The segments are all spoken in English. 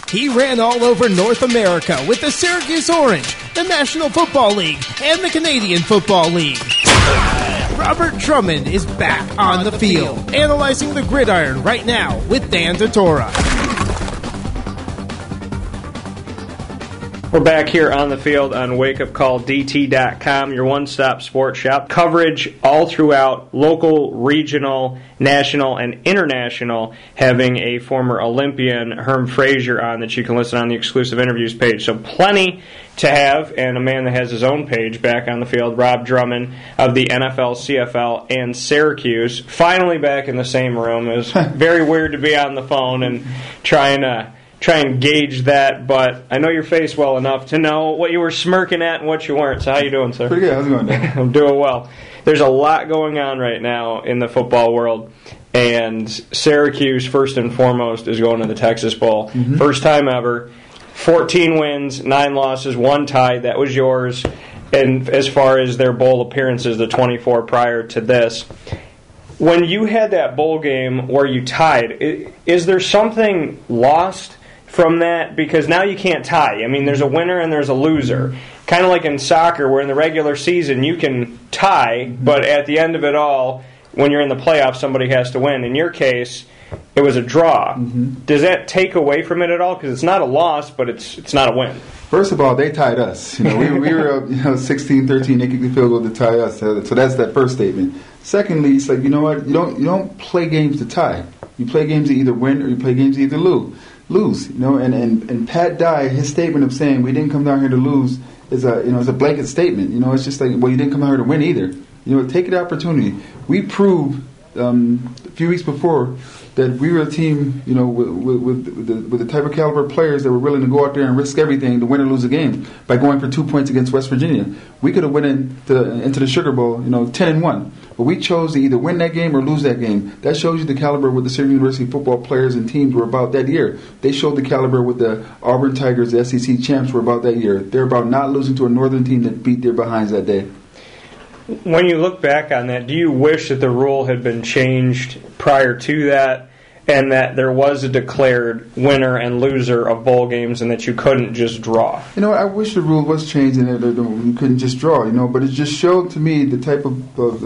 He ran all over North America with the Syracuse Orange, the National Football League, and the Canadian Football League. Robert Drummond is back on the field, analyzing the gridiron right now with Dan Tortora. We're back here on the field on wakeupcalldt.com, your one-stop sports shop. Coverage all throughout, local, regional, national, and international, having a former Olympian, Herm Frazier, on that you can listen on the exclusive interviews page. So plenty to have, and a man that has his own page back on the field, Rob Drummond of the NFL, CFL, and Syracuse. Finally back in the same room. It was very weird to be on the phone and try and gauge that, but I know your face well enough to know what you were smirking at and what you weren't. So how you doing, sir? Pretty good. How's it going, Dan? I'm doing well. There's a lot going on right now in the football world, and Syracuse, first and foremost, is going to the Texas Bowl. Mm-hmm. First time ever. 14 wins, 9 losses, 1 tie. That was yours. And as far as their bowl appearances, the 24 prior to this. When you had that bowl game where you tied, is there something lost from that? Because now you can't tie. I mean, there's a winner and there's a loser. Kind of like in soccer, where in the regular season you can tie, but at the end of it all, when you're in the playoffs, somebody has to win. In your case, it was a draw. Mm-hmm. Does that take away from it at all? Because it's not a loss, but it's not a win. First of all, they tied us. We were up 16-13. They kicked the field goal to tie us. So that's that first statement. Secondly, it's like, you know what? You don't play games to tie. You play games to either win or you play games to either lose. And Pat Dye, his statement of saying we didn't come down here to lose is a blanket statement. It's just like, well, you didn't come out here to win either. Take the opportunity. We proved a few weeks before that we were a team, with the type of caliber of players that were willing to go out there and risk everything to win or lose a game by going for 2 points against West Virginia. We could have went into the Sugar Bowl, 10-1, but we chose to either win that game or lose that game. That shows you the caliber of what the Syracuse University football players and teams were about that year. They showed the caliber what the Auburn Tigers, the SEC champs, were about that year. They're about not losing to a Northern team that beat their behinds that day. When you look back on that, do you wish that the rule had been changed prior to that, and that there was a declared winner and loser of bowl games, and that you couldn't just draw? I wish the rule was changed and that you couldn't just draw, but it just showed to me the type of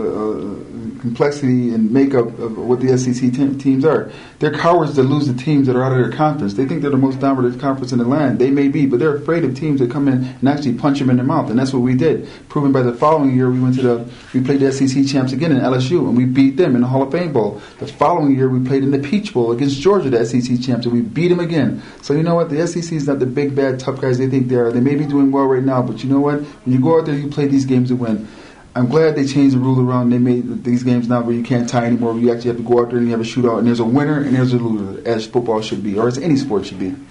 complexity and makeup of what the SEC teams are. They're cowards that lose the teams that are out of their conference. They think they're the most dominant conference in the land. They may be, but they're afraid of teams that come in and actually punch them in the mouth, and that's what we did. Proven by the following year, we played the SEC champs again in LSU, and we beat them in the Hall of Fame Bowl. The following year, we played in the Peach Bowl against Georgia, the SEC champs, and we beat them again. So you know what? The SEC is not the big, bad, tough guys they think they are. They may be doing well right now, but you know what? When you go out there, you play these games to win. I'm glad they changed the rule around. They made these games now where you can't tie anymore. You actually have to go out there and you have a shootout, and there's a winner and there's a loser, as football should be, or as any sport should be.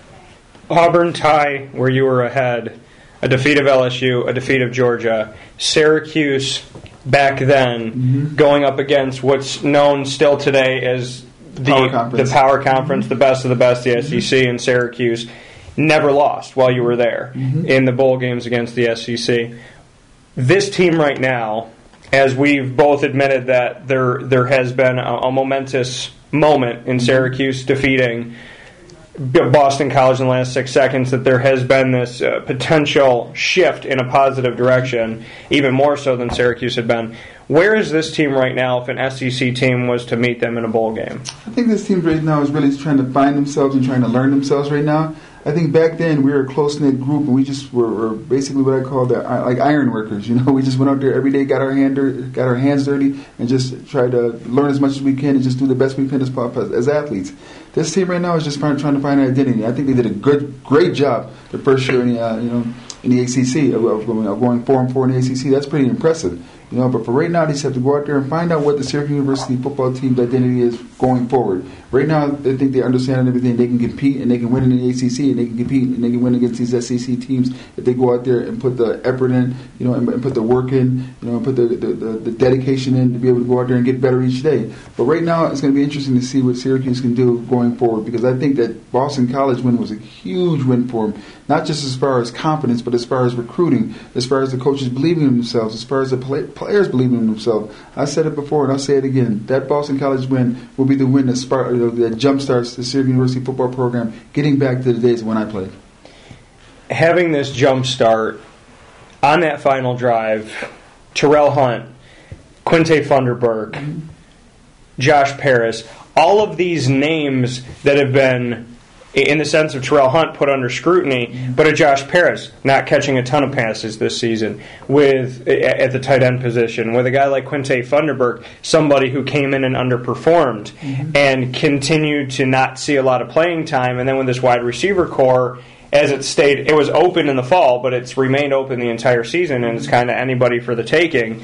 Auburn tie, where you were ahead, a defeat of LSU, a defeat of Georgia. Syracuse, back then, going up against what's known still today as the Power Conference, the best of the best, the SEC, and Syracuse never lost while you were there in the bowl games against the SEC. This team right now, as we've both admitted that there has been a momentous moment in Syracuse defeating Boston College in the last 6 seconds, that there has been this potential shift in a positive direction, even more so than Syracuse had been. Where is this team right now if an SEC team was to meet them in a bowl game? I think this team right now is really trying to find themselves and trying to learn themselves right now. I think back then we were a close-knit group, and we just were basically what I call like iron workers. We just went out there every day, got our hands dirty, and just tried to learn as much as we can and just do the best we can as athletes. This team right now is just trying to find an identity. I think they did a great job the first year in the ACC of going 4-4 in the ACC. That's pretty impressive. But for right now, they just have to go out there and find out what the Syracuse University football team's identity is going forward. Right now, they think they understand everything. They can compete and they can win in the ACC, and they can compete and they can win against these SEC teams if they go out there and put the effort in, and put the work in, and put the dedication in to be able to go out there and get better each day. But right now, it's going to be interesting to see what Syracuse can do going forward, because I think that Boston College win was a huge win for them, not just as far as confidence, but as far as recruiting, as far as the coaches believing in themselves, as far as the players believe in themselves. I said it before, and I'll say it again. That Boston College win will be the win that jump starts the Syracuse University football program, getting back to the days when I played. Having this jump start on that final drive, Terrell Hunt, Quinte Funderburk, Josh Paris, all of these names that have been, in the sense of Terrell Hunt, put under scrutiny, but a Josh Paris not catching a ton of passes this season at the tight end position, with a guy like Quinte Funderburk, somebody who came in and underperformed and continued to not see a lot of playing time, and then with this wide receiver core, as it stayed, it was open in the fall, but it's remained open the entire season, and it's kind of anybody for the taking.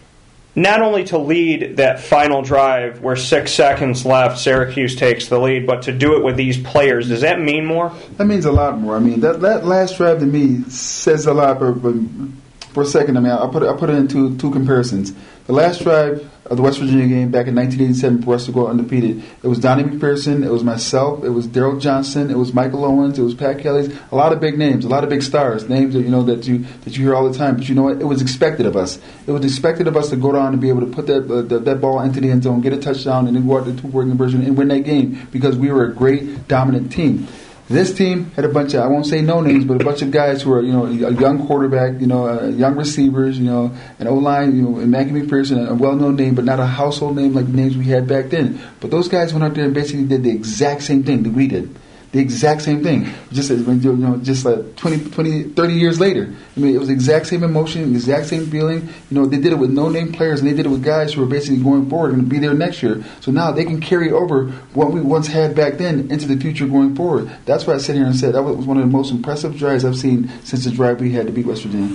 Not only to lead that final drive where 6 seconds left, Syracuse takes the lead, but to do it with these players, does that mean more? That means a lot more. I mean, that last drive to me says a lot. But for a second, I mean, I put it into two comparisons. The last drive of the West Virginia game back in 1987 for us to go undefeated, it was Donnie McPherson, it was myself, it was Daryl Johnson, it was Michael Owens, it was Pat Kelly, a lot of big names, a lot of big stars, names that that you hear all the time. But you know what? It was expected of us. It was expected of us to go down and be able to put that ball into the end zone, get a touchdown, and then go out to the two-point conversion and win that game because we were a great, dominant team. This team had a bunch of, I won't say no names, but a bunch of guys who are, a young quarterback, young receivers, an O-line, and Mackie McPherson, a well-known name, but not a household name like the names we had back then. But those guys went out there and basically did the exact same thing that we did. The exact same thing, just like 20, 30 years later. I mean, it was the exact same emotion, the exact same feeling. They did it with no-name players, and they did it with guys who were basically going forward and be there next year. So now they can carry over what we once had back then into the future going forward. That's why I sat here and said that was one of the most impressive drives I've seen since the drive we had to beat West Virginia.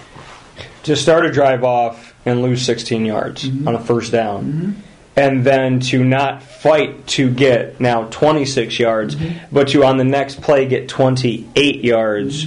To start a drive off and lose 16 yards on a first down. And then to not fight to get now 26 yards, but to on the next play get 28 yards.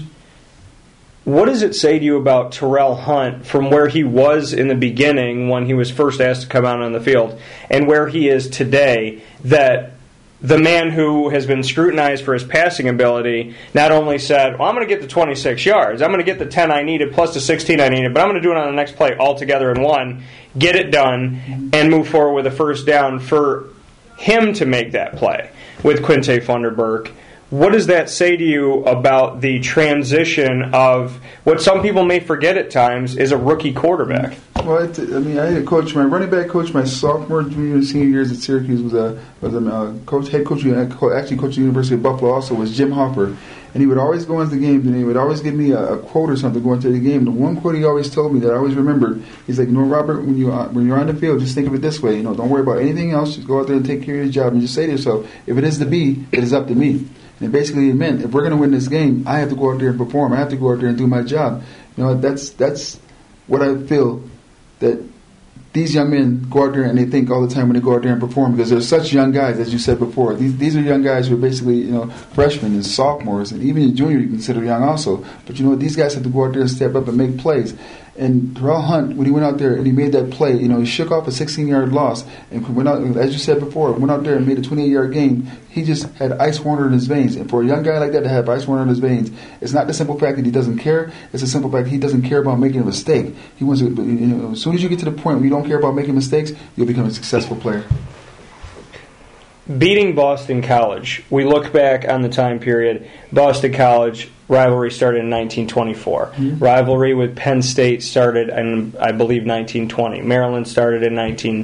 What does it say to you about Terrell Hunt from where he was in the beginning when he was first asked to come out on the field and where he is today, that the man who has been scrutinized for his passing ability not only said, well, I'm going to get the 26 yards, I'm going to get the 10 I needed plus the 16 I needed, but I'm going to do it on the next play all together in one, get it done, and move forward with a first down for him to make that play with Quinte Funderburk. What does that say to you about the transition of what some people may forget at times is a rookie quarterback? Well, I had a coach. My running back coach, my sophomore, junior, and senior years at Syracuse was a head coach, actually coach at the University of Buffalo. Also was Jim Hopper, and he would always go into the games and he would always give me a quote or something going into the game. The one quote he always told me that I always remembered, he's like, Robert, when you're on the field, just think of it this way. Don't worry about anything else. Just go out there and take care of your job, and just say to yourself, if it is to be, it is up to me. And basically it meant if we're going to win this game, I have to go out there and perform. I have to go out there and do my job. That's what I feel that these young men go out there and they think all the time when they go out there and perform, because they're such young guys, as you said before. These are young guys who are basically freshmen and sophomores, and even a junior you consider young also. But these guys have to go out there and step up and make plays. And Terrell Hunt, when he went out there and he made that play, he shook off a 16-yard loss and went out, as you said before, went out there and made a 28-yard gain. He just had ice water in his veins. And for a young guy like that to have ice water in his veins, it's not the simple fact that he doesn't care. It's the simple fact he doesn't care about making a mistake. He wants to, as soon as you get to the point where you don't care about making mistakes, you'll become a successful player. Beating Boston College, we look back on the time period. Boston College rivalry started in 1924. Rivalry with Penn State started in, I believe, 1920. Maryland started in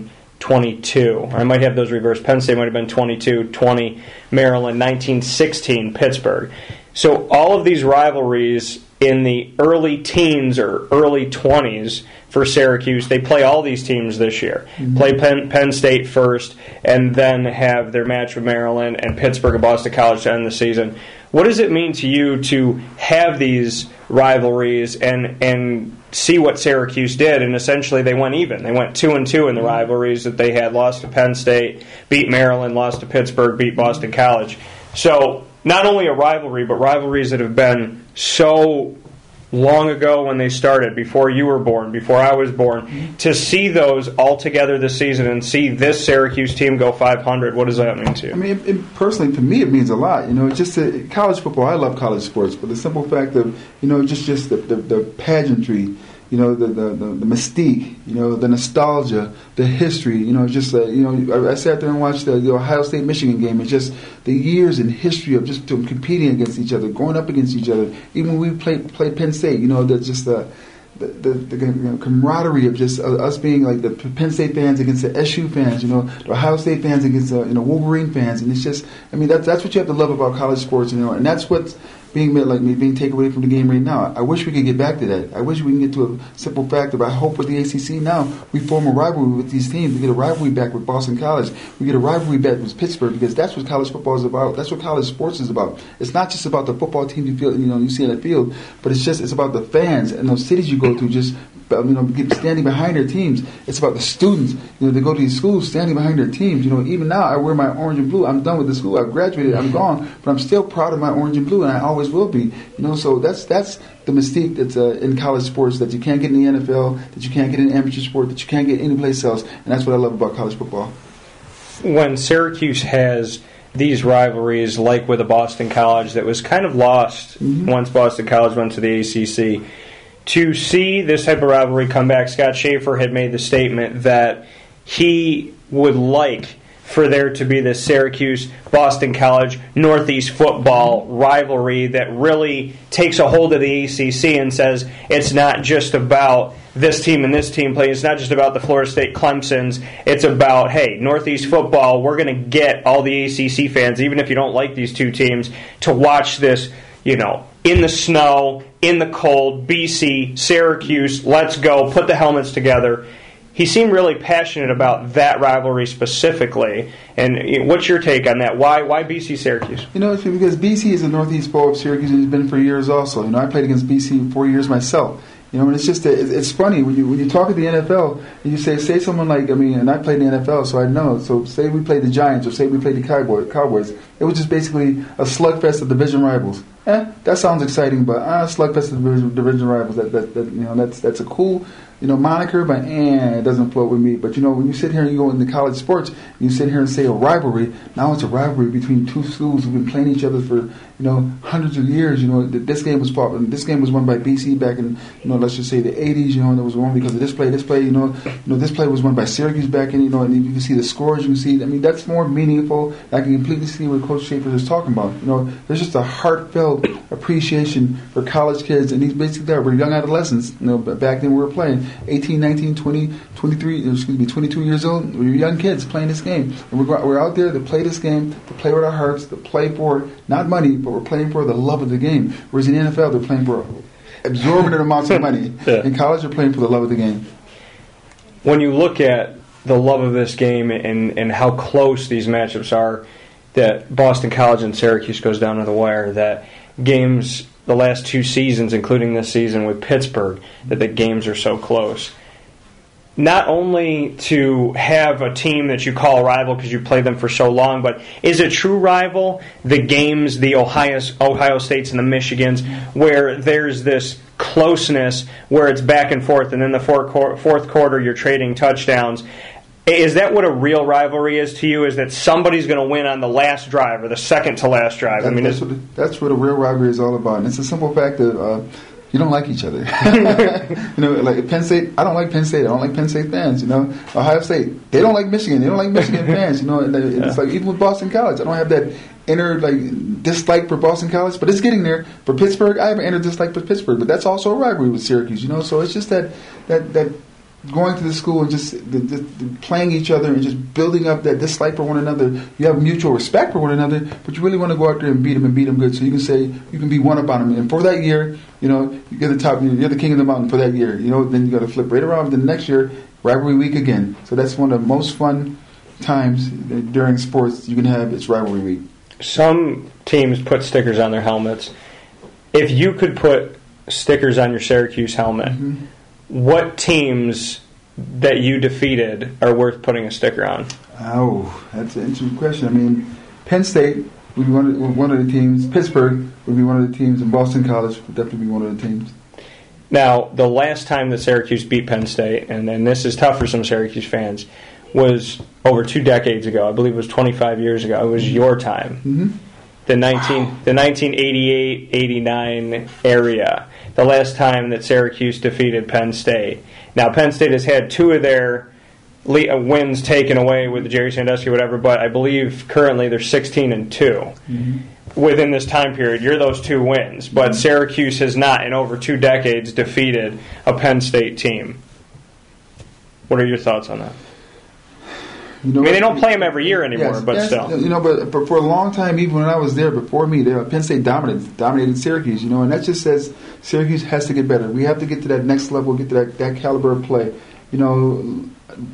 1922. I might have those reversed. Penn State might have been 22, 20, Maryland, 1916, Pittsburgh. So all of these rivalries in the early teens or early 20s for Syracuse, they play all these teams this year. Play Penn State first, and then have their match with Maryland and Pittsburgh and Boston College to end the season. What does it mean to you to have these rivalries and see what Syracuse did? And essentially they went even. They went 2-2 in the rivalries that they had. Lost to Penn State, beat Maryland, lost to Pittsburgh, beat Boston College. So not only a rivalry, but rivalries that have been so long ago when they started, before you were born, before I was born, to see those all together this season and see this Syracuse team go 500, what does that mean to you? I mean, personally, for me, it means a lot. Just college football, I love college sports, but the simple fact of, just the pageantry, you know, the mystique, you know, the nostalgia, the history, you know, just you know, I sat there and watched the Ohio State Michigan game. It's just the years and history of just competing against each other, going up against each other. Even when we played Penn State, you know, that's just the camaraderie of just us being like the Penn State fans against the SU fans, you know, the Ohio State fans against the Wolverine fans, and it's just, I mean, that's what you have to love about college sports, you know, and that's what's being taken away from the game right now. I wish we could get back to that. I wish we can get to a simple fact of, I hope with the ACC now we form a rivalry with these teams. We get a rivalry back with Boston College. We get a rivalry back with Pittsburgh, because that's what college football is about. That's what college sports is about. It's not just about the football team you see on the field, but it's about the fans and those cities you go to, just standing behind their teams. It's about the students. You know, they go to these schools standing behind their teams. You know, even now I wear my orange and blue. I'm done with the school. I've graduated. I'm gone, but I'm still proud of my orange and blue, and I always will be. You know, so that's the mystique that's in college sports that you can't get in the NFL, that you can't get in amateur sport, that you can't get anyplace else, and that's what I love about college football. When Syracuse has these rivalries, like with a Boston College that was kind of lost once Boston College went to the ACC, to see this type of rivalry come back, Scott Schaefer had made the statement that he would like for there to be this Syracuse-Boston College Northeast football rivalry that really takes a hold of the ACC and says it's not just about this team and this team playing. It's not just about the Florida State Clemsons. It's about, hey, Northeast football, we're going to get all the ACC fans, even if you don't like these two teams, to watch this, you know, in the snow, in the cold, BC, Syracuse, let's go, put the helmets together. He seemed really passionate about that rivalry specifically. And what's your take on that? Why BC Syracuse? You know, it's because BC is a Northeast foe of Syracuse, and it's been for years also. You know, I played against BC 4 years myself. You know, and it's just it's funny when you talk at the NFL and you say someone like, I mean, and I played in the NFL, so I know. So say we played the Giants or say we played the Cowboys. It was just basically a slugfest of division rivals. That sounds exciting, but slugfest of division rivals. That you know, that's a cool, you know, moniker, but it doesn't float with me. But you know, when you sit here and you go into college sports, and you sit here and say a rivalry. Now it's a rivalry between two schools who've been playing each other for, you know, hundreds of years. You know, this game was won by BC back in, you know, let's just say the 80s. You know, and it was won because of this play. You know, this play was won by Syracuse back in, you know, and you can see the scores. You can see, I mean, that's more meaningful. I can completely see what Coach Schaefer is talking about. You know, there's just a heartfelt appreciation for college kids, and these basically we're young adolescents. You know, back then we were playing 18, 19, 20, 23, 22 years old. We were young kids playing this game, and we're out there to play this game, to play with our hearts, to play for not money, but we're playing for the love of the game. Whereas in the NFL, they're playing for exorbitant amounts of money. Yeah. In college, they're playing for the love of the game. When you look at the love of this game and how close these matchups are, that Boston College and Syracuse goes down to the wire, that games the last two seasons, including this season with Pittsburgh, that the games are so close. Not only to have a team that you call a rival because you played them for so long, but is a true rival the games, the Ohio States and the Michigans, where there's this closeness where it's back and forth, and then the fourth quarter you're trading touchdowns. Is that what a real rivalry is to you? Is that somebody's going to win on the last drive or the second to last drive? That's what a real rivalry is all about. And it's a simple fact that you don't like each other. You know, like Penn State, I don't like Penn State. I don't like Penn State fans. You know, Ohio State, they don't like Michigan. They don't like Michigan fans. You know, and it's like even with Boston College, I don't have that inner dislike for Boston College, but it's getting there. For Pittsburgh, I have an inner dislike for Pittsburgh, but that's also a rivalry with Syracuse. You know, so it's just that going to the school and just playing each other and just building up that dislike for one another. You have mutual respect for one another, but you really want to go out there and beat them good, so you can say you can be one up on them. And for that year, you know, you're the top, you're the king of the mountain for that year. You know, then you got to flip right around. Then next year, rivalry week again. So that's one of the most fun times during sports you can have. It's rivalry week. Some teams put stickers on their helmets. If you could put stickers on your Syracuse helmet, what teams that you defeated are worth putting a sticker on? Oh, that's an interesting question. I mean, Penn State would be one of the teams. Pittsburgh would be one of the teams, and Boston College would definitely be one of the teams. Now, the last time that Syracuse beat Penn State, and this is tough for some Syracuse fans, was over 2 decades ago. I believe it was 25 years ago. It was your time. The 1988-89 area. the last time that Syracuse defeated Penn State. Now, Penn State has had 2 of their wins taken away with the Jerry Sandusky, whatever, but I believe currently they're 16-2 within this time period. You're those 2 wins, but Syracuse has not, in over 2 decades, defeated a Penn State team. What are your thoughts on that? You know, I mean, they don't play them every year anymore, but still. You know, but for a long time, even when I was there before me, Penn State dominated Syracuse, you know, and that just says Syracuse has to get better. We have to get to that next level, get to that caliber of play. You know,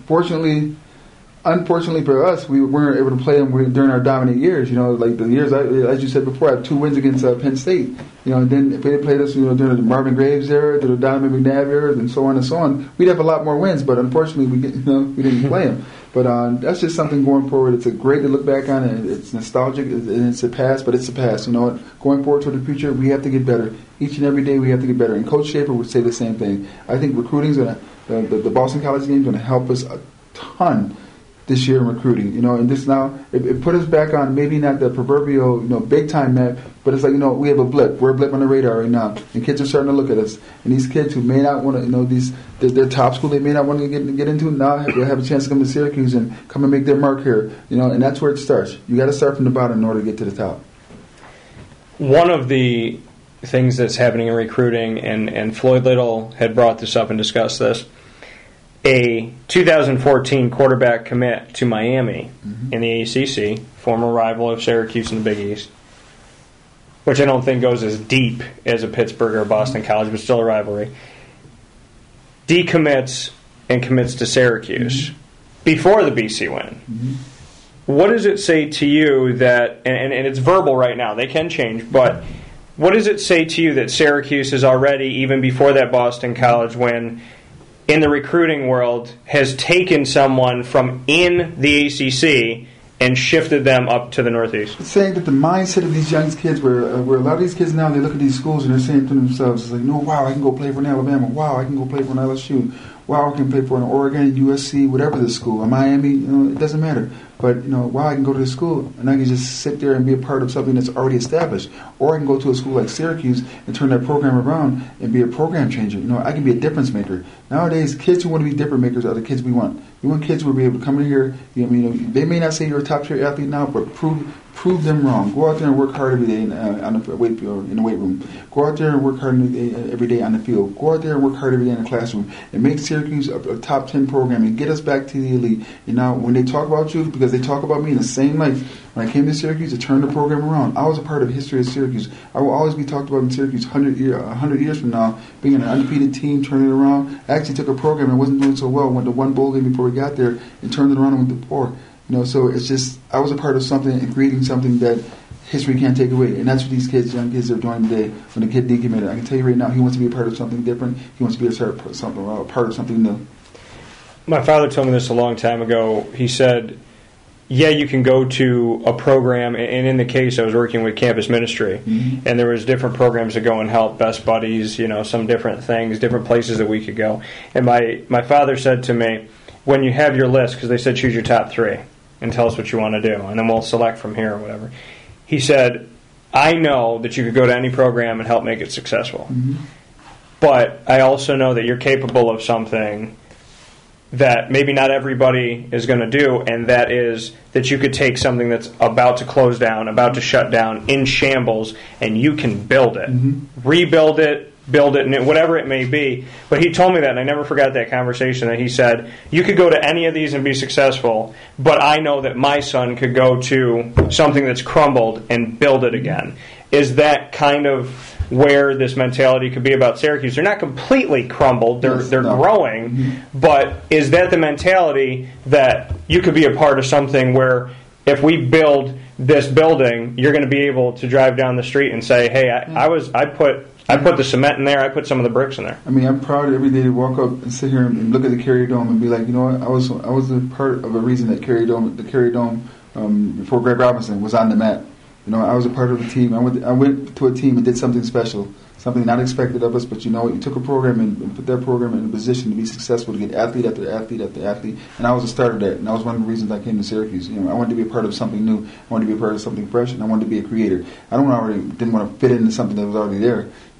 unfortunately for us, we weren't able to play them during our dominant years. You know, like the years, as you said before, I had 2 wins against Penn State. You know, and then if they played us, you know, during the Marvin Graves era, during the Donovan McNabb era, and so on, we'd have a lot more wins. But unfortunately, we didn't play them. But that's just something going forward. It's a great to look back on, and it's nostalgic, and it's a past, but it's a past. You know what? Going forward to the future, we have to get better. Each and every day, we have to get better. And Coach Schaefer would say the same thing. I think recruiting is the Boston College game is going to help us a ton this year in recruiting, you know, and this now, it put us back on maybe not the proverbial, you know, big time map, but it's like, you know, we have a blip. We're a blip on the radar right now, and kids are starting to look at us. And these kids who may not want to, you know, their top school they may not want to get into, now they'll have a chance to come to Syracuse and come and make their mark here, you know, and that's where it starts. You got to start from the bottom in order to get to the top. One of the things that's happening in recruiting, and Floyd Little had brought this up and discussed this, a 2014 quarterback commit to Miami in the ACC, former rival of Syracuse in the Big East, which I don't think goes as deep as a Pittsburgh or Boston College, but still a rivalry, decommits and commits to Syracuse before the BC win. What does it say to you that, and it's verbal right now, they can change, but what does it say to you that Syracuse is already, even before that Boston College win, in the recruiting world, has taken someone from in the ACC and shifted them up to the Northeast? It's saying that the mindset of these young kids, where a lot of these kids now, they look at these schools and they're saying to themselves, it's like, no, wow, I can go play for an Alabama. Wow, I can go play for an LSU. Wow, I can play for an Oregon, USC, whatever the school, a Miami, you know, it doesn't matter. But, you know, wow, I can go to the school and I can just sit there and be a part of something that's already established. Or I can go to a school like Syracuse and turn that program around and be a program changer. You know, I can be a difference maker. Nowadays, kids who want to be difference makers are the kids we want. We want kids who will be able to come in here, you know, they may not say you're a top-tier athlete now, but prove them wrong. Go out there and work hard every day on the weight field, in the weight room. Go out there and work hard every day on the field. Go out there and work hard every day in the classroom and make Syracuse a top 10 program and get us back to the elite. You know, when they talk about you, because they talk about me in the same light, when I came to Syracuse to turn the program around, I was a part of the history of Syracuse. I will always be talked about in Syracuse 100 years from now, being an undefeated team, turning it around. I actually took a program that wasn't doing so well, went to one bowl game before we got there, and turned it around and went to 4. You know, so it's just, I was a part of something and creating something that history can't take away. And that's what these kids, young kids, are doing today when the kid decommitted. I can tell you right now, he wants to be a part of something different. He wants to be a part of something new. My father told me this a long time ago. He said, yeah, you can go to a program, and in the case I was working with campus ministry, and there was different programs that go and help, Best Buddies, you know, some different things, different places that we could go. And my father said to me, when you have your list, because they said choose your top 3 and tell us what you want to do, and then we'll select from here or whatever. He said, I know that you could go to any program and help make it successful, but I also know that you're capable of something that maybe not everybody is going to do, and that is that you could take something that's about to close down, about to shut down, in shambles, and you can build it, rebuild it, build it, and whatever it may be. But he told me that, and I never forgot that conversation, that he said, you could go to any of these and be successful, but I know that my son could go to something that's crumbled and build it again. Is that kind of where this mentality could be about Syracuse? They're not completely crumbled, they're growing, but is that the mentality that you could be a part of something where if we build this building, you're going to be able to drive down the street and say, hey, I put the cement in there, I put some of the bricks in there. I mean, I'm proud every day to walk up and sit here and look at the Carrier Dome and be like, you know what, I was a part of a reason that the Carrier Dome before Greg Robinson was on the map. You know, I was a part of the team. I went to a team and did something special, something not expected of us, but you know, you took a program and put that program in a position to be successful, to get athlete after athlete after athlete, and I was a starter of that, and that was one of the reasons I came to Syracuse. You know, I wanted to be a part of something new, I wanted to be a part of something fresh, and I wanted to be a creator. Didn't want to fit into something that was already there.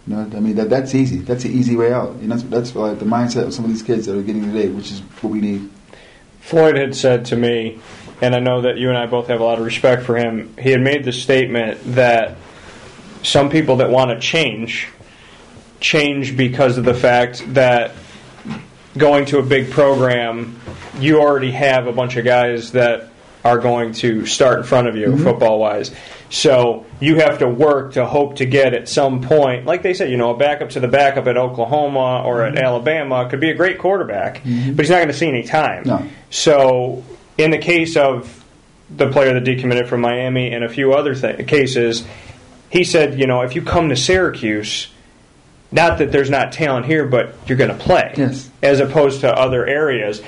You know, I mean, that's easy. That's the easy way out. You know, that's like the mindset of some of these kids that are getting today, which is what we need. Floyd had said to me, and I know that you and I both have a lot of respect for him, he had made the statement that some people that want to change because of the fact that going to a big program, you already have a bunch of guys that are going to start in front of you, football-wise. So you have to work to hope to get at some point, like they said, a backup to the backup at Oklahoma or at Alabama could be a great quarterback, but he's not going to see any time. No. So in the case of the player that decommitted from Miami and a few other cases, he said, if you come to Syracuse, not that there's not talent here, but you're going to play, yes, as opposed to other areas.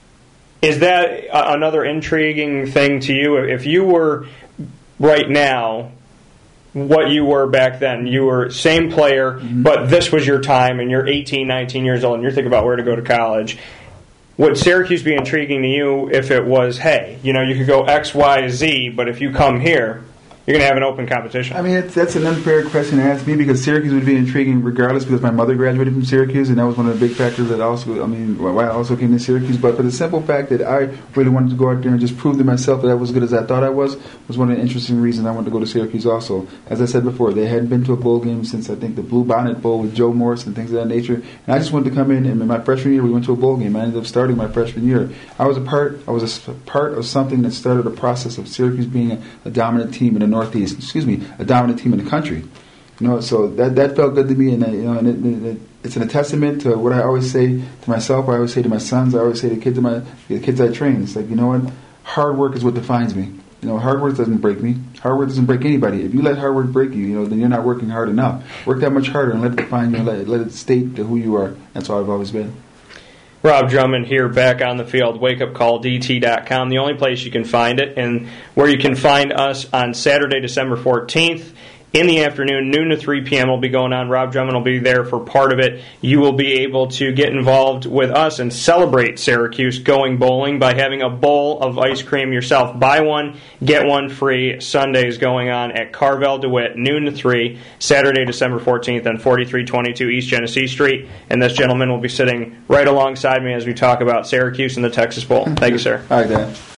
Is that another intriguing thing to you? If you were right now what you were back then, you were same player, but this was your time, and you're 18, 19 years old, and you're thinking about where to go to college, would Syracuse be intriguing to you if it was, hey, you could go X, Y, Z, but if you come here, you're going to have an open competition? I mean, that's an unfair question to ask me because Syracuse would be intriguing regardless because my mother graduated from Syracuse and that was one of the big factors that why I also came to Syracuse. But for the simple fact that I really wanted to go out there and just prove to myself that I was as good as I thought I was one of the interesting reasons I wanted to go to Syracuse also. As I said before, they hadn't been to a bowl game since I think the Blue Bonnet Bowl with Joe Morris and things of that nature. And I just wanted to come in, and in my freshman year we went to a bowl game. I ended up starting my freshman year. I was a part of something that started a process of Syracuse being a dominant team in the Northeast. A dominant team in the country. So that felt good to me, and it's a testament to what I always say to myself. I always say to my sons. I always say to the kids I train. It's like, what? Hard work is what defines me. Hard work doesn't break me. Hard work doesn't break anybody. If you let hard work break you, then you're not working hard enough. Work that much harder and let it define you. And let it state to who you are. That's all I've always been. Rob Drummond here, back on the field, wakeupcalldt.com, the only place you can find it, and where you can find us on Saturday, December 14th, in the afternoon, noon to 3 p.m. will be going on. Rob Drummond will be there for part of it. You will be able to get involved with us and celebrate Syracuse going bowling by having a bowl of ice cream yourself. Buy one, get one free. Sundays going on at Carvel DeWitt, noon to 3, Saturday, December 14th on 4322 East Genesee Street. And this gentleman will be sitting right alongside me as we talk about Syracuse and the Texas Bowl. Thank you, sir. All right, Dan.